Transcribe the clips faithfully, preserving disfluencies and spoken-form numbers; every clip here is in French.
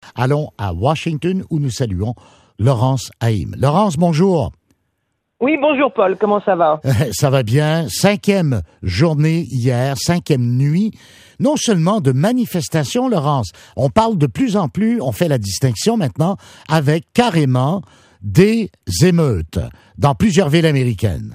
Allons à Washington où nous saluons Laurence Haïm. Laurence, bonjour. Oui, bonjour Paul, comment ça va? Ça va bien. Cinquième journée hier, cinquième nuit. Non seulement de manifestations, Laurence, on parle de plus en plus, on fait la distinction maintenant avec carrément des émeutes dans plusieurs villes américaines.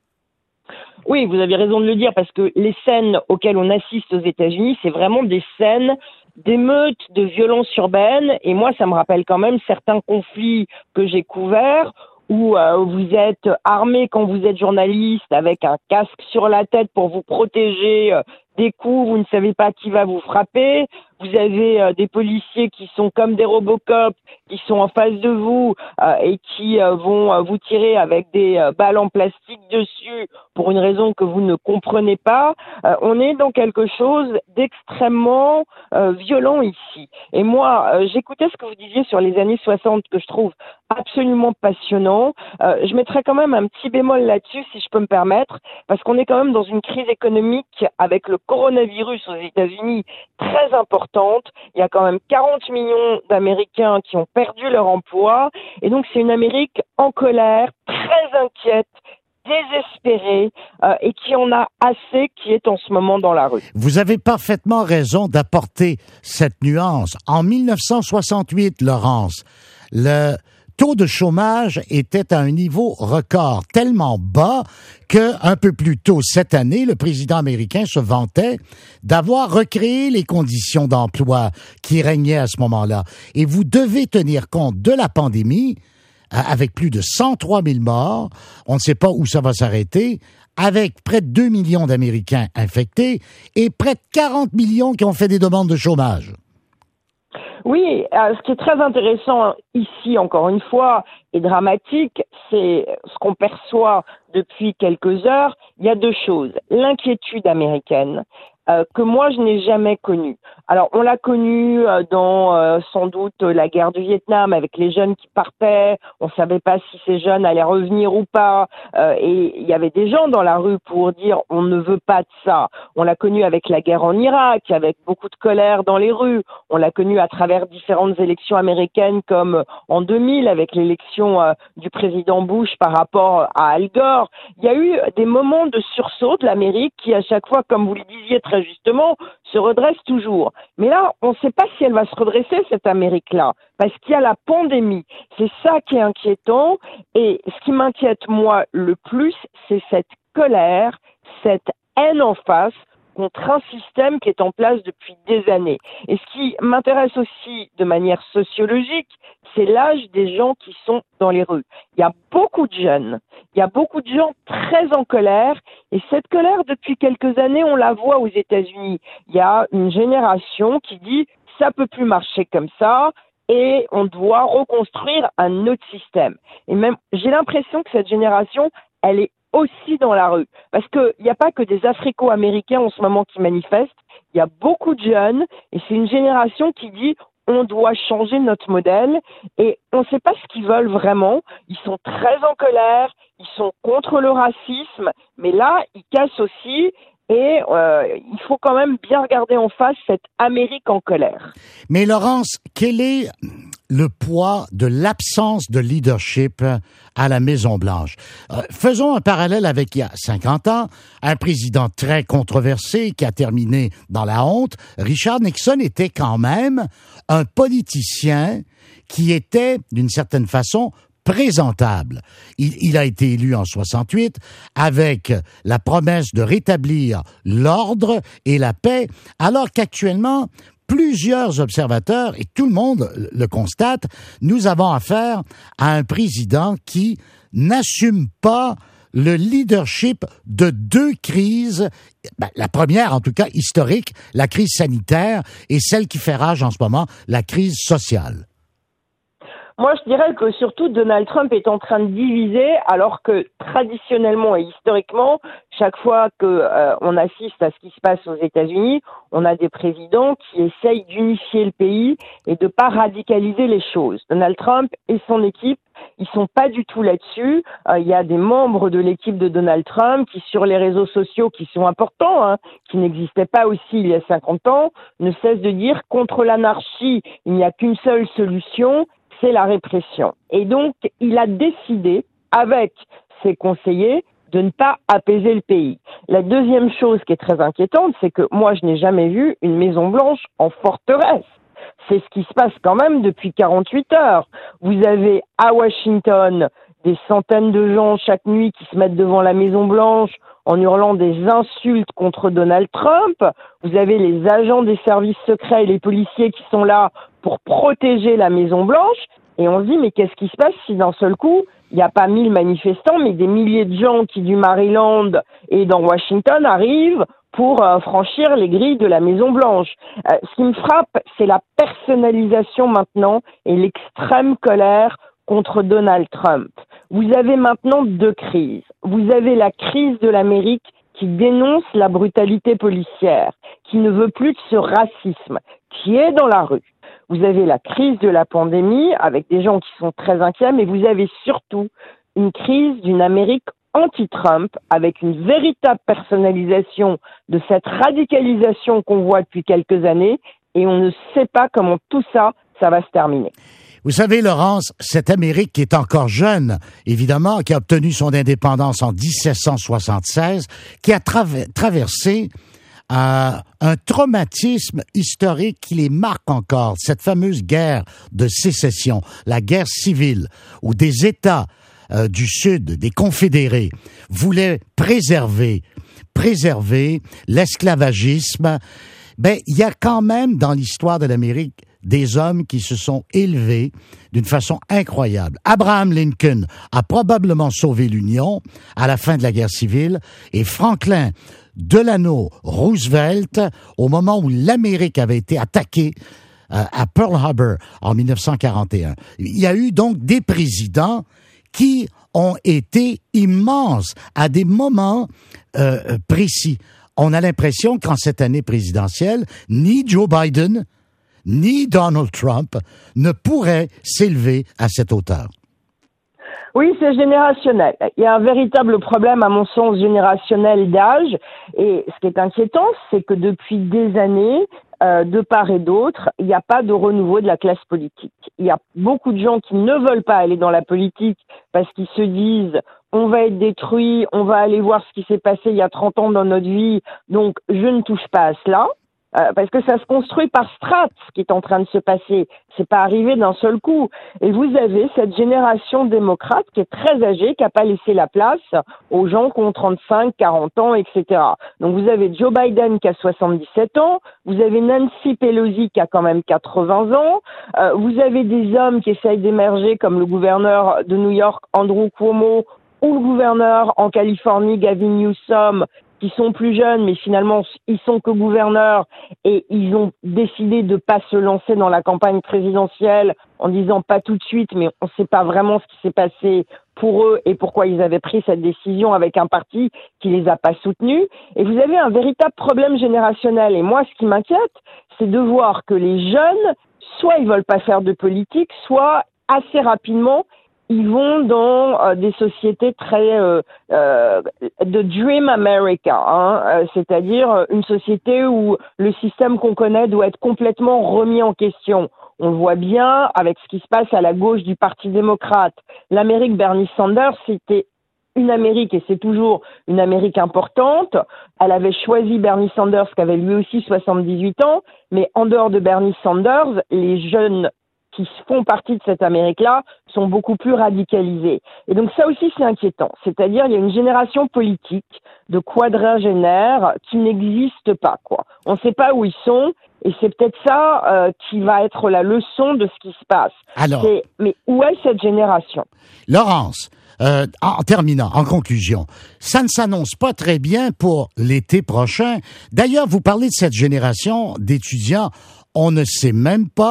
Oui, vous avez raison de le dire, parce que les scènes auxquelles on assiste aux États-Unis, c'est vraiment des scènes d'émeutes, de violences urbaines, et moi, ça me rappelle quand même certains conflits que j'ai couverts, où euh, vous êtes armé quand vous êtes journaliste, avec un casque sur la tête pour vous protéger euh, des coups, vous ne savez pas qui va vous frapper, vous avez euh, des policiers qui sont comme des Robocop, qui sont en face de vous euh, et qui euh, vont euh, vous tirer avec des euh, balles en plastique dessus pour une raison que vous ne comprenez pas. Euh, on est dans quelque chose d'extrêmement euh, violent ici. Et moi, euh, j'écoutais ce que vous disiez sur les années soixante, que je trouve absolument passionnant. Euh, je mettrais quand même un petit bémol là-dessus, si je peux me permettre, parce qu'on est quand même dans une crise économique avec le coronavirus aux États-Unis très importante. Il y a quand même quarante millions d'Américains qui ont perdu leur emploi. Et donc, c'est une Amérique en colère, très inquiète, désespérée, euh, et qui en a assez, qui est en ce moment dans la rue. Vous avez parfaitement raison d'apporter cette nuance. En mille neuf cent soixante-huit, Laurence, le taux de chômage était à un niveau record, tellement bas que un peu plus tôt cette année, le président américain se vantait d'avoir recréé les conditions d'emploi qui régnaient à ce moment-là. Et vous devez tenir compte de la pandémie, avec plus de cent trois mille morts, on ne sait pas où ça va s'arrêter, avec près de deux millions d'Américains infectés et près de quarante millions qui ont fait des demandes de chômage. Oui, euh, ce qui est très intéressant ici, encore une fois, et dramatique, c'est ce qu'on perçoit depuis quelques heures. Il y a deux choses. L'inquiétude américaine, euh, que moi je n'ai jamais connue. Alors, on l'a connue euh, dans euh, sans doute la guerre du Vietnam, avec les jeunes qui partaient. On ne savait pas si ces jeunes allaient revenir ou pas. Euh, et il y avait des gens dans la rue pour dire on ne veut pas de ça. On l'a connue avec la guerre en Irak, avec beaucoup de colère dans les rues. On l'a connue à travers différentes élections américaines, comme en deux mille avec l'élection euh, du président Bush par rapport à Al Gore. Il y a eu des moments de sursaut de l'Amérique qui, à chaque fois, comme vous le disiez très justement, se redresse toujours. Mais là, on ne sait pas si elle va se redresser, cette Amérique-là, parce qu'il y a la pandémie. C'est ça qui est inquiétant. Et ce qui m'inquiète, moi, le plus, c'est cette colère, cette haine en face contre un système qui est en place depuis des années. Et ce qui m'intéresse aussi de manière sociologique, c'est l'âge des gens qui sont dans les rues. Il y a beaucoup de jeunes, il y a beaucoup de gens très en colère, et cette colère, depuis quelques années, on la voit aux États-Unis. Il y a une génération qui dit « ça peut plus marcher comme ça », et on doit reconstruire un autre système. Et même, j'ai l'impression que cette génération, elle est aussi dans la rue. Parce qu'il n'y a pas que des Africo-Américains en ce moment qui manifestent, il y a beaucoup de jeunes, et c'est une génération qui dit on doit changer notre modèle, et on ne sait pas ce qu'ils veulent vraiment. Ils sont très en colère, ils sont contre le racisme, mais là, ils cassent aussi, et euh, il faut quand même bien regarder en face cette Amérique en colère. Mais Laurence, quel est le poids de l'absence de leadership à la Maison-Blanche? Euh, faisons un parallèle avec il y a cinquante ans, un président très controversé qui a terminé dans la honte. Richard Nixon était quand même un politicien qui était, d'une certaine façon, présentable. Il, il a été élu en soixante-huit avec la promesse de rétablir l'ordre et la paix, alors qu'actuellement, plusieurs observateurs, et tout le monde le constate, nous avons affaire à un président qui n'assume pas le leadership de deux crises, ben, la première en tout cas historique, la crise sanitaire, et celle qui fait rage en ce moment, la crise sociale. Moi, je dirais que surtout Donald Trump est en train de diviser, alors que traditionnellement et historiquement, chaque fois que euh, on assiste à ce qui se passe aux États-Unis, on a des présidents qui essayent d'unifier le pays et de pas radicaliser les choses. Donald Trump et son équipe, ils sont pas du tout là-dessus. Euh, il y a des membres de l'équipe de Donald Trump qui, sur les réseaux sociaux, qui sont importants, hein, qui n'existaient pas aussi il y a cinquante ans, ne cessent de dire contre l'anarchie, il n'y a qu'une seule solution, c'est la répression. Et donc, il a décidé, avec ses conseillers, de ne pas apaiser le pays. La deuxième chose qui est très inquiétante, c'est que moi, je n'ai jamais vu une Maison-Blanche en forteresse. C'est ce qui se passe quand même depuis quarante-huit heures. Vous avez à Washington des centaines de gens chaque nuit qui se mettent devant la Maison-Blanche en hurlant des insultes contre Donald Trump. Vous avez les agents des services secrets et les policiers qui sont là pour protéger la Maison-Blanche. Et on se dit, mais qu'est-ce qui se passe si d'un seul coup, il n'y a pas mille manifestants, mais des milliers de gens qui, du Maryland et dans Washington, arrivent pour euh, franchir les grilles de la Maison-Blanche. Euh, ce qui me frappe, c'est la personnalisation maintenant et l'extrême colère contre Donald Trump. Vous avez maintenant deux crises. Vous avez la crise de l'Amérique qui dénonce la brutalité policière, qui ne veut plus de ce racisme, qui est dans la rue. Vous avez la crise de la pandémie avec des gens qui sont très inquiets, mais vous avez surtout une crise d'une Amérique anti-Trump avec une véritable personnalisation de cette radicalisation qu'on voit depuis quelques années et on ne sait pas comment tout ça, ça va se terminer. Vous savez, Laurence, cette Amérique qui est encore jeune, évidemment, qui a obtenu son indépendance en dix-sept cent soixante-seize, qui a tra- traversé euh, un traumatisme historique qui les marque encore, cette fameuse guerre de sécession, la guerre civile, où des États euh, du Sud, des confédérés, voulaient préserver, préserver l'esclavagisme. Ben, il y a quand même dans l'histoire de l'Amérique des hommes qui se sont élevés d'une façon incroyable. Abraham Lincoln a probablement sauvé l'Union à la fin de la guerre civile et Franklin Delano Roosevelt, au moment où l'Amérique avait été attaquée euh, à Pearl Harbor en dix-neuf cent quarante et un. Il y a eu donc des présidents qui ont été immenses à des moments euh, précis. On a l'impression qu'en cette année présidentielle, ni Joe Biden ni Donald Trump ne pourraient s'élever à cette hauteur. Oui, c'est générationnel. Il y a un véritable problème, à mon sens, générationnel d'âge. Et ce qui est inquiétant, c'est que depuis des années, euh, de part et d'autre, il n'y a pas de renouveau de la classe politique. Il y a beaucoup de gens qui ne veulent pas aller dans la politique parce qu'ils se disent « on va être détruit, on va aller voir ce qui s'est passé il y a trente ans dans notre vie, donc je ne touche pas à cela ». Euh, parce que ça se construit par strates, ce qui est en train de se passer. C'est pas arrivé d'un seul coup. Et vous avez cette génération démocrate qui est très âgée, qui n'a pas laissé la place aux gens qui ont trente-cinq, quarante ans, et cetera. Donc vous avez Joe Biden qui a soixante-dix-sept ans, vous avez Nancy Pelosi qui a quand même quatre-vingts ans, euh, vous avez des hommes qui essayent d'émerger comme le gouverneur de New York, Andrew Cuomo, ou le gouverneur en Californie, Gavin Newsom, qui sont plus jeunes, mais finalement, ils sont que gouverneurs et ils ont décidé de pas se lancer dans la campagne présidentielle en disant pas tout de suite, mais on ne sait pas vraiment ce qui s'est passé pour eux et pourquoi ils avaient pris cette décision avec un parti qui les a pas soutenus. Et vous avez un véritable problème générationnel. Et moi, ce qui m'inquiète, c'est de voir que les jeunes, soit ils veulent pas faire de politique, soit assez rapidement, ils vont dans euh, des sociétés très euh, euh, de Dream America, hein, euh, c'est-à-dire une société où le système qu'on connaît doit être complètement remis en question. On le voit bien avec ce qui se passe à la gauche du Parti démocrate. L'Amérique Bernie Sanders, c'était une Amérique, et c'est toujours une Amérique importante. Elle avait choisi Bernie Sanders, qui avait lui aussi soixante-dix-huit ans, mais en dehors de Bernie Sanders, les jeunes qui font partie de cette Amérique-là sont beaucoup plus radicalisés. Et donc ça aussi, c'est inquiétant. C'est-à-dire, il y a une génération politique de quadragénaires qui n'existe pas, quoi. On ne sait pas où ils sont, et c'est peut-être ça euh, qui va être la leçon de ce qui se passe. Alors, c'est, mais où est cette génération? Laurence, euh, en terminant, en conclusion, ça ne s'annonce pas très bien pour l'été prochain. D'ailleurs, vous parlez de cette génération d'étudiants. On ne sait même pas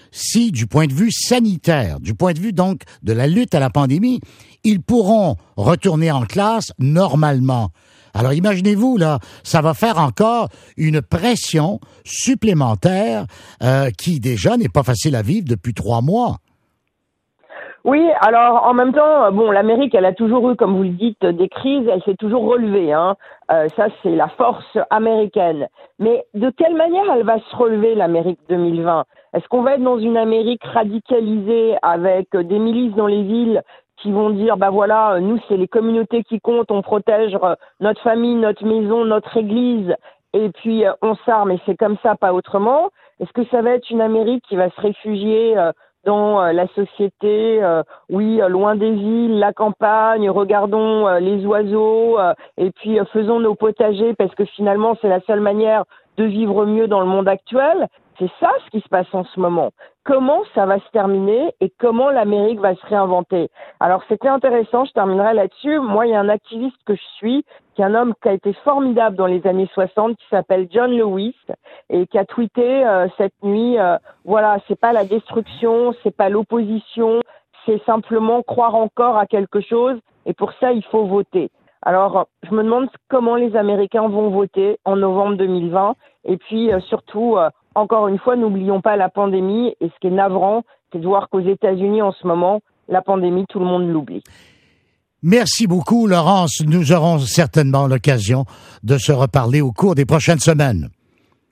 si, du point de vue sanitaire, du point de vue donc de la lutte à la pandémie, ils pourront retourner en classe normalement. Alors imaginez-vous, là, ça va faire encore une pression supplémentaire euh, qui déjà n'est pas facile à vivre depuis trois mois. Oui, alors en même temps, bon, l'Amérique, elle a toujours eu, comme vous le dites, des crises, elle s'est toujours relevée, hein. Euh, ça, c'est la force américaine. Mais de quelle manière elle va se relever, l'Amérique deux mille vingt? Est-ce qu'on va être dans une Amérique radicalisée avec des milices dans les villes qui vont dire, bah voilà, nous, c'est les communautés qui comptent, on protège notre famille, notre maison, notre église, et puis on s'arme, et c'est comme ça, pas autrement? Est-ce que ça va être une Amérique qui va se réfugier euh, dans euh, la société, euh, oui, euh, loin des villes, la campagne, regardons euh, les oiseaux, euh, et puis euh, faisons nos potagers, parce que finalement, c'est la seule manière de vivre mieux dans le monde actuel? C'est ça ce qui se passe en ce moment. Comment ça va se terminer et comment l'Amérique va se réinventer? Alors c'était intéressant, je terminerai là-dessus. Moi, il y a un activiste que je suis, qui est un homme qui a été formidable dans les années soixante, qui s'appelle John Lewis, et qui a tweeté euh, cette nuit, euh, voilà, c'est pas la destruction, c'est pas l'opposition, c'est simplement croire encore à quelque chose, et pour ça, il faut voter. Alors, je me demande comment les Américains vont voter en novembre deux mille vingt, et puis euh, surtout, euh, encore une fois, n'oublions pas la pandémie, et ce qui est navrant, c'est de voir qu'aux États-Unis, en ce moment, la pandémie, tout le monde l'oublie. Merci beaucoup, Laurence. Nous aurons certainement l'occasion de se reparler au cours des prochaines semaines.